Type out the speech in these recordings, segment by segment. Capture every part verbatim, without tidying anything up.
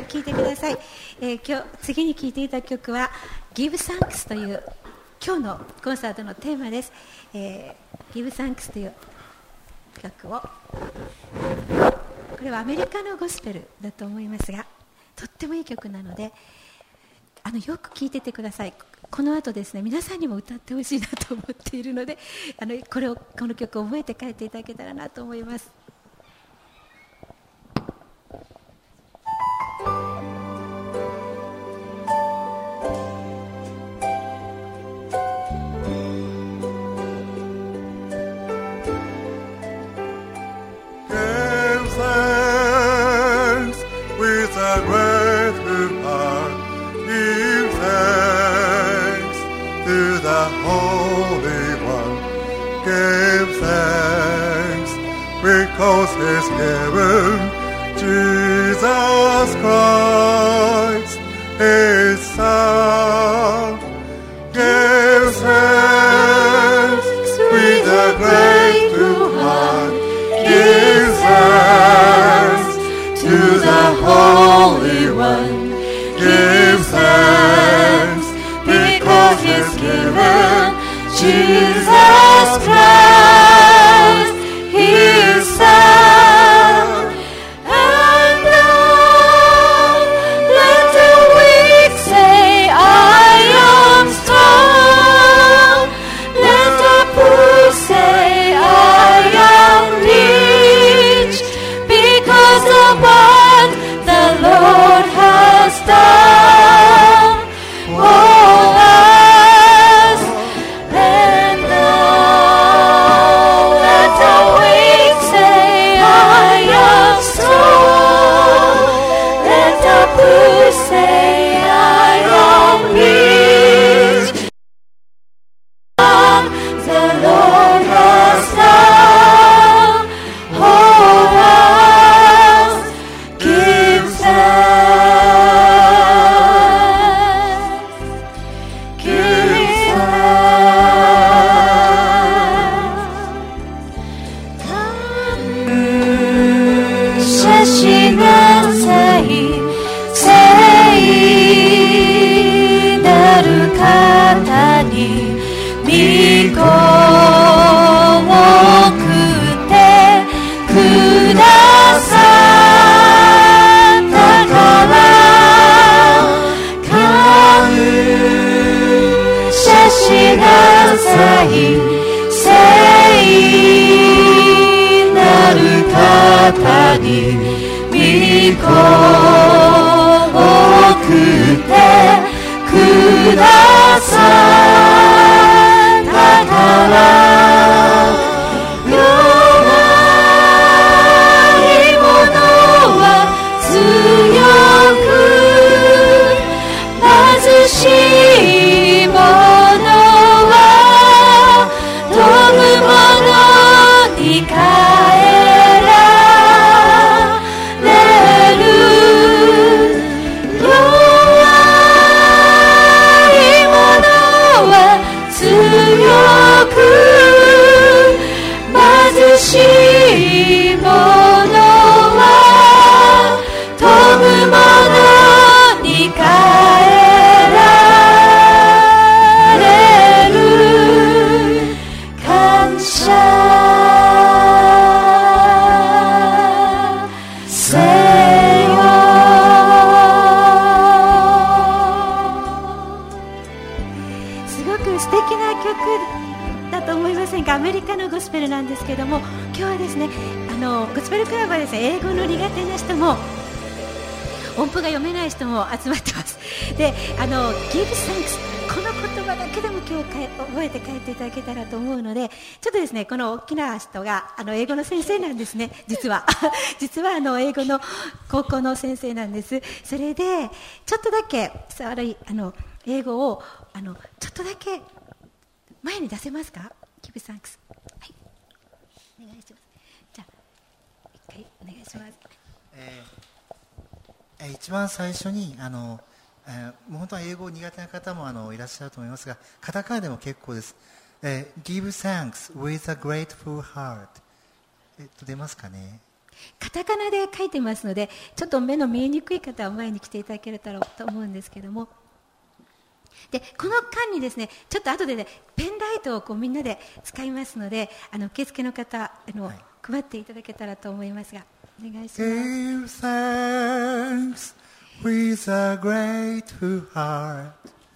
聴いてください。えー、今日次に聴いていた曲は Give Thanks という今日のコンサートのテーマです。えー、Give Thanks という曲を、これはアメリカのゴスペルだと思いますが、とってもいい曲なので、あのよく聴いててください。この後ですね、皆さんにも歌ってほしいなと思っているので、あのこれをこの曲を覚えて帰っていただけたらなと思います。 Because He's given Jesus Christ, His Son. Give thanks with a grateful heart. Give thanks to the Holy One. Give thanks because He's given Jesus Christ, His Son. And now let the weak say, I am strong. Let the poor say, I am rich, because of what the Lord has done for us. And now let the weak say, I am strong. Let the poor say, I am rich. The Lord has done for us. Give thanks. Give thanks. 感謝しなさい。聖なる方に御子を送ってくださったから感謝しなさい。聖なる方に御子を送ってくださったから弱い者は強く貧しい者は富む者に帰られる。弱い者は強く貧しい者は富む者に帰られる。感謝せよ。 すごく素敵な曲だと思いませんか。アメリカのゴスペルなんですけども、今日はですね、あのゴスペルクラブはですね、英語の苦手な人も音符が読めない人も集まってます。で、あの Give Thanks、 この言葉だけでも今日かえ覚えて帰っていただけたらと思うので、ちょっとですね、この大きな人があの英語の先生なんですね。実は実はあの英語の高校の先生なんです。それでちょっとだけさらにあの英語をあのちょっとだけ前に出せますか。 Give Thanks、 はい、お願いします。じゃあ一回お願いします。 えー、一番最初にあの、えー、もう本当は英語苦手な方もあのいらっしゃると思いますが、カタカナでも結構です。えー、Give thanks with a grateful heart、えっと出ますかね。 カタカナで書いてますので、ちょっと目の見えにくい方は前に来ていただけたらと思うんですけども、でこの間にですね、ちょっと後で、ね、ペンライトをこうみんなで使いますので、あの受付の方あの、はい、配っていただけたらと思いますが、お願いします。 Give thanks with a grateful heart.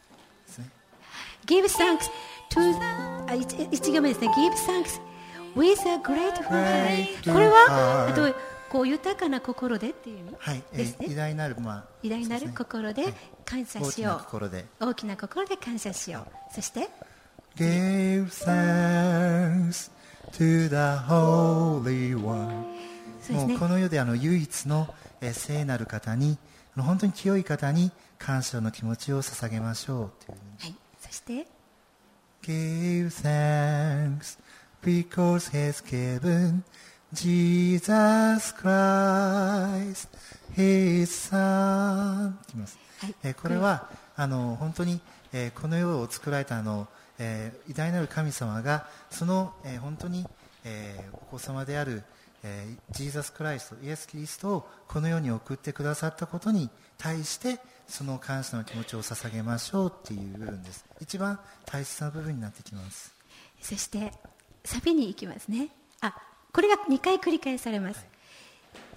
Give thanks to あ 1, 1行目ですね。 Give thanks with a grateful heart。 これはあとこう豊かな心でっていう意味、 はい、 ですね。 偉大なる、まあ、 偉大なる心で感謝しよう、はい、大きな心で大きな心で感謝しよう。そして Give thanks to the Holy One。 そうですね、もうこの世であの唯一の、えー、聖なる方に、あの本当に清い方に感謝の気持ちを捧げましょうという、 はい、そして Give thanks because He has given Jesus Christ His Son。 はい、えー、これはあの本当に、えー、この世を作られたあの、えー、偉大なる神様がその、えー、本当に、えー、お子様である、えー、ジーザス・クライスト、イエス・キリストをこの世に送ってくださったことに対してその感謝の気持ちを捧げましょうっていう部分です。一番大切な部分になってきます。 そしてサビに行きますね。あ、これがにかい繰り返されます、はい、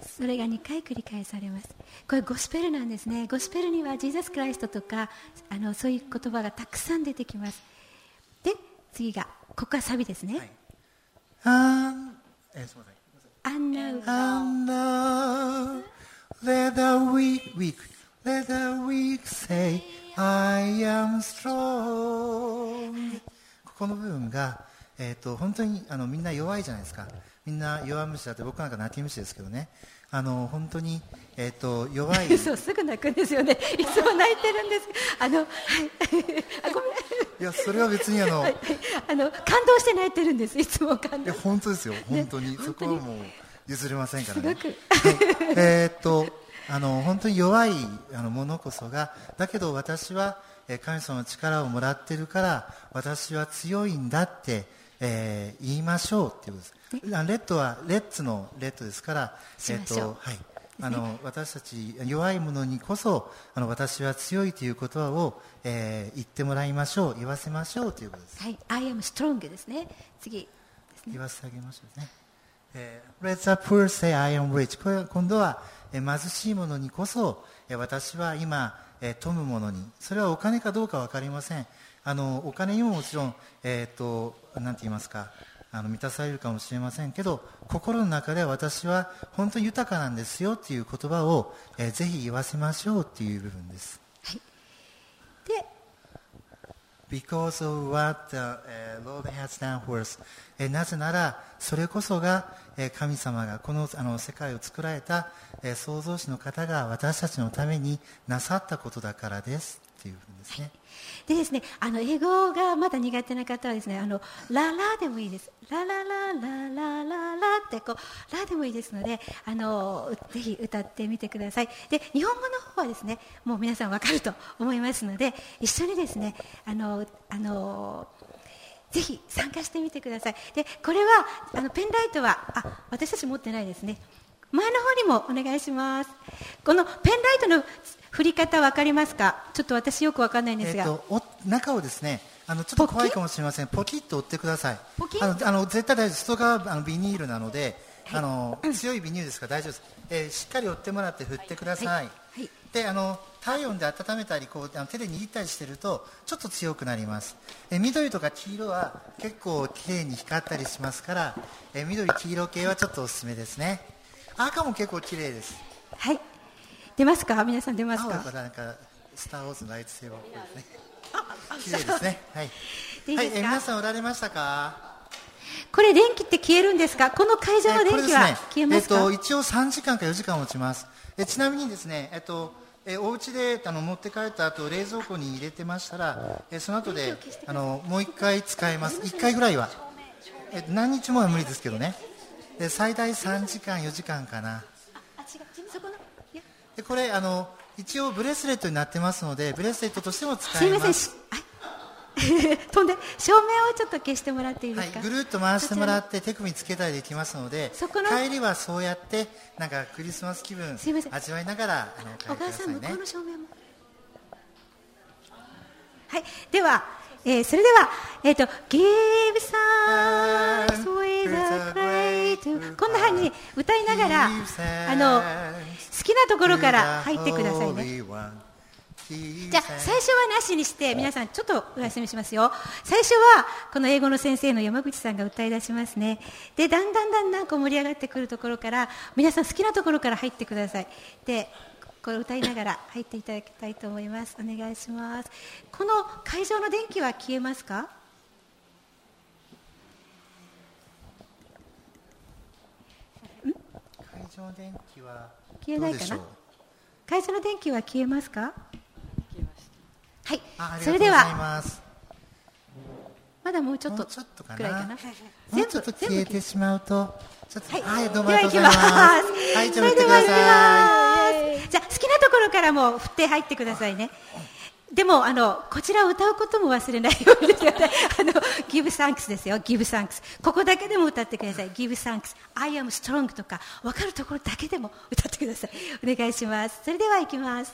それがにかい繰り返されます。これゴスペルなんですね。ゴスペルにはジーザス・クライストとかあのそういう言葉がたくさん出てきます。で次がここはサビですね、はい、 あん、えー、すみません。 And now, and now let the weak, weak, let the weak say, I am strong。 ここの部分が、えー、と本当にあのみんな弱いじゃないですか。みんな弱虫だって、僕なんか泣き虫ですけどね、あの本当に、えー、と弱いそうすぐ泣くんですよね。いつも泣いてるんです。あの、はい、あごめん。 いやそれは別にあの、はい、 あの感動して泣いてるんです。いつも感動。 いや本当ですよ、本当に、ね、そこはもう譲れませんからね。 すごく、はい、 えー、っとあの本当に弱いあのものこそが、だけど私は神様の力をもらっているから私は強いんだって、えー、言いましょうっていうことです。レッドはレッツのレッドですから、えー、っとはい、あの私たち弱い者にこそあの私は強いという言葉を、えー、言ってもらいましょう、言わせましょうということです。 はい、I am strong ですね。次ですね、 言わせてあげましょうね。えー、Let the poor say I am rich。 これ今度は、えー、貧しい者にこそ、えー、私は今、えー、富む者に、それはお金かどうか分かりません。あのお金にももちろん、えー、となんて言いますか、あの満たされるかもしれませんけど、心の中では私は本当に豊かなんですよという言葉を、えー、ぜひ言わせましょうという部分です。 はい、で Because of what the、uh, Lord has done for us、えー、なぜならそれこそが、えー、神様がこの、あの世界を作られた、えー、創造主の方が私たちのためになさったことだからですという部分ですね。はい、 でですね、あの英語がまだ苦手な方はですね、あのララでもいいです。ラララララララってこうラでもいいですので、あのぜひ歌ってみてください。で日本語の方はですね、もう皆さんわかると思いますので、一緒にですね、あのあのぜひ参加してみてください。でこれはあのペンライトはあ私たち持ってないですね。前の方にもお願いします。このペンライトの振り方分かりますか？ちょっと私よく分かんないんですが、えー、とお中をですね、あのちょっと怖いかもしれません。ポキッと折ってください。 ポキあのあの絶対大丈夫。外側あのビニールなので、はい、あの強いビニールですから大丈夫です、えー、しっかり折ってもらって振ってください。はいはい、であの体温で温めたりこうあの手で握ったりしてるとちょっと強くなります。えー、緑とか黄色は結構きれいに光ったりしますから、えー、緑黄色系はちょっとおすすめですね。赤も結構きれいです。 はい、出ますか？皆さん出ますか？ 青なんかスター・ウォーズのライトセーバーっぽいですね。きれいですね。はい。 いいですか？ はい、え皆さんおられましたか？ これ電気って消えるんですか？この会場の電気は消えますか？ えー、これですね、えー、と一応さんじかんかよじかん持ちます。えー、ちなみにですね、えっ、ー、とえー、お家であの持って帰った後冷蔵庫に入れてましたら、えー、その後であのもう一回使えます。一回ぐらいは、えー、何日もは無理ですけどね。で最大さんじかんよじかんかな。 あ違うそこのいやでこれあの一応ブレスレットになってますのでブレスレットとしても使えます。 すいません、はい飛んで照明をちょっと消してもらっていいですか。 はい、ぐるっと回してもらって手首につけたりできますので、 そこの帰りはそうやってなんかクリスマス気分味わいながらあの帰おりくださいね。 母さん向こうの照明も。はい、では、えー、それでは、えーと、Give thanks with a great こんな風に歌いながら、あの、好きなところから入ってくださいね。じゃあ、最初はなしにして、皆さんちょっとお休みしますよ。最初は、この英語の先生の山口さんが歌い出しますね。で、だんだんだんだんこう盛り上がってくるところから、皆さん好きなところから入ってください。で、これ歌いながら入っていただきたいと思います。お願いします。この会場の電気は消えますか？ 会場の電気は消えないかな？会場の電気は消えますか？はい、それではまだもうちょっとくらいかな。 もうちょっと消えてしまうと、ちょっと、はい、どうもでは行きます。 はい、じゃあ振ってください。 じゃあ好きなところからも振って入ってくださいね。でもあのこちらを歌うことも忘れないようにですよね。あの Give thanks ですよ。Give thanks。ここだけでも歌ってください。Give thanks。I am strong とか分かるところだけでも歌ってください。お願いします。それでは行きます。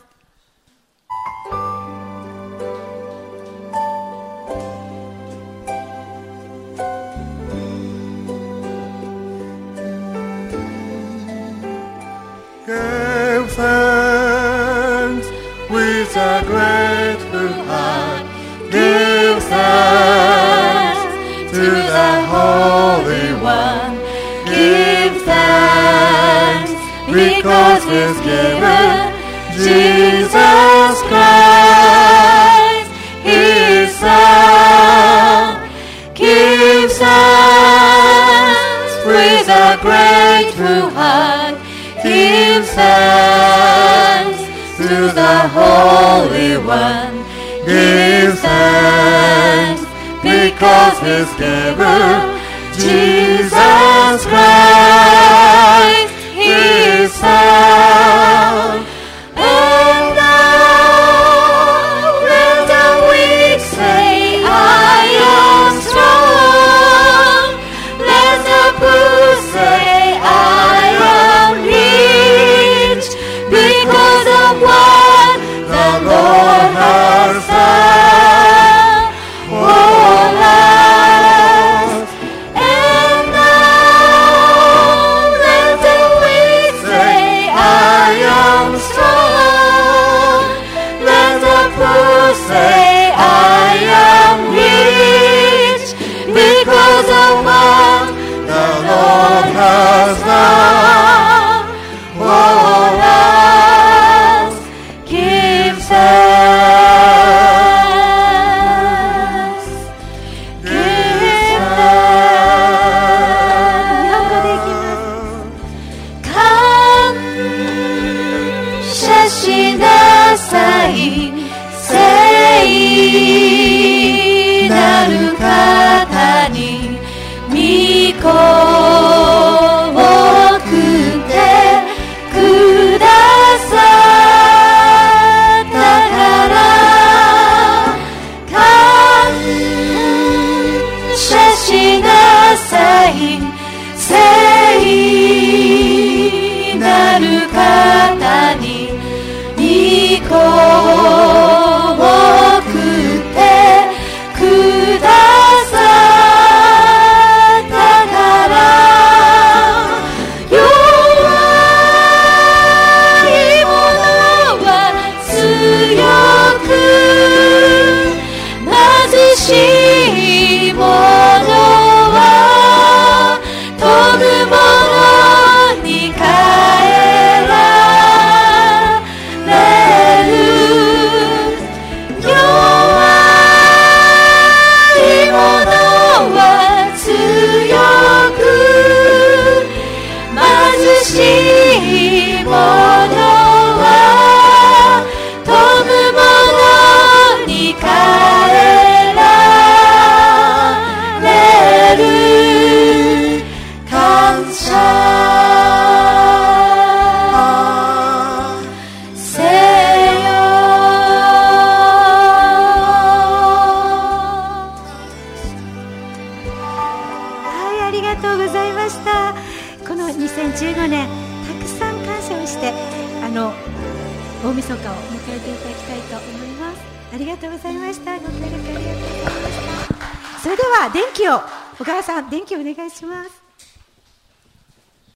Give thanks with a grateful heart. Give thanks to the Holy One. Give thanks because He's given Jesus Christ, His Son. Give thanks with a grateful heart. Give thanks to the Holy One. Give thanks because He's given Jesus Christ, His Son. And now let the weak say, I am strong. Let the poor say, I am rich, because of what the Lord has done for us. And now let the weak say, I am strong. Let the poor say, I am rich, because of what the Lord has done for us. Give thanks. Give thanks. 感謝しなさい。聖なる方に御子を送ってくださったから感謝しなさい。聖なる方に御子を送ってくださったから弱い者は強く貧しい者は富む者に変えられる晦日を迎えていただきたいと思います。ありがとうございました。ご協力ありがとうございました。それでは電気を、小川さん電気をお願いします。